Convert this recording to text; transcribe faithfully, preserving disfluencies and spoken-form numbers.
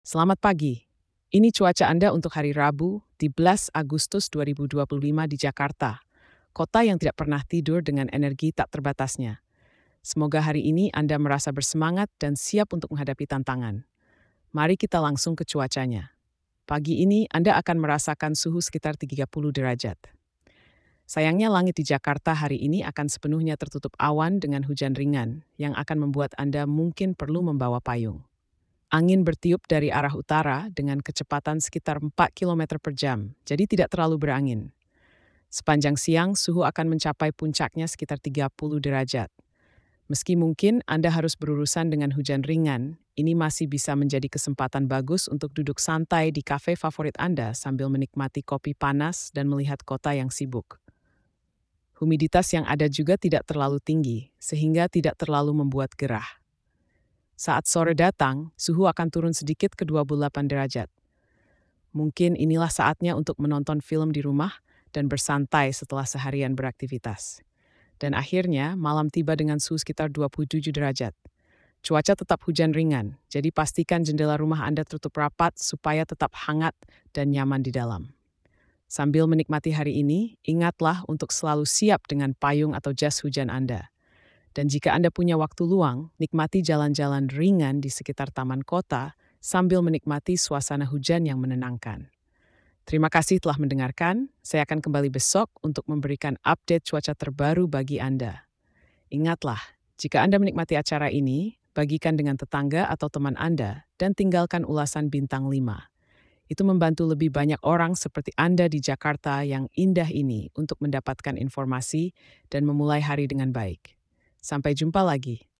Selamat pagi. Ini cuaca Anda untuk hari Rabu, tiga belas Agustus dua ribu dua puluh lima di Jakarta, kota yang tidak pernah tidur dengan energi tak terbatasnya. Semoga hari ini Anda merasa bersemangat dan siap untuk menghadapi tantangan. Mari kita langsung ke cuacanya. Pagi ini Anda akan merasakan suhu sekitar tiga puluh derajat. Sayangnya langit di Jakarta hari ini akan sepenuhnya tertutup awan dengan hujan ringan yang akan membuat Anda mungkin perlu membawa payung. Angin bertiup dari arah utara dengan kecepatan sekitar empat kilometer per jam, jadi tidak terlalu berangin. Sepanjang siang, suhu akan mencapai puncaknya sekitar tiga puluh derajat. Meski mungkin Anda harus berurusan dengan hujan ringan, ini masih bisa menjadi kesempatan bagus untuk duduk santai di kafe favorit Anda sambil menikmati kopi panas dan melihat kota yang sibuk. Humiditas yang ada juga tidak terlalu tinggi, sehingga tidak terlalu membuat gerah. Saat sore datang, suhu akan turun sedikit ke dua puluh delapan derajat. Mungkin inilah saatnya untuk menonton film di rumah dan bersantai setelah seharian beraktivitas. Dan akhirnya, malam tiba dengan suhu sekitar dua puluh tujuh derajat. Cuaca tetap hujan ringan, jadi pastikan jendela rumah Anda tertutup rapat supaya tetap hangat dan nyaman di dalam. Sambil menikmati hari ini, ingatlah untuk selalu siap dengan payung atau jas hujan Anda. Dan jika Anda punya waktu luang, nikmati jalan-jalan ringan di sekitar taman kota sambil menikmati suasana hujan yang menenangkan. Terima kasih telah mendengarkan. Saya akan kembali besok untuk memberikan update cuaca terbaru bagi Anda. Ingatlah, jika Anda menikmati acara ini, bagikan dengan tetangga atau teman Anda dan tinggalkan ulasan bintang lima. Itu membantu lebih banyak orang seperti Anda di Jakarta yang indah ini untuk mendapatkan informasi dan memulai hari dengan baik. Sampai jumpa lagi.